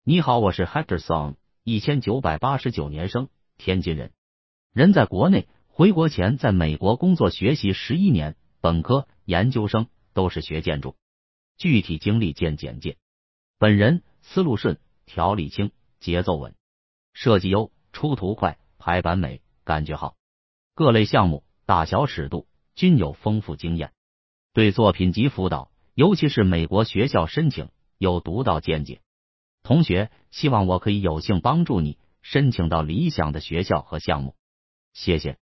你好，我是 Hector Song，1989年生，天津人，人在国内，回国前在美国工作学习11年，本科、研究生都是学建筑。具体经历见简介。本人思路顺，条理清，节奏稳，设计优，出图快，排版美，感觉好。各类项目大小尺度均有丰富经验，对作品及辅导，尤其是美国学校申请有独到见解。同学，希望我可以有幸帮助你申请到理想的学校和项目。谢谢。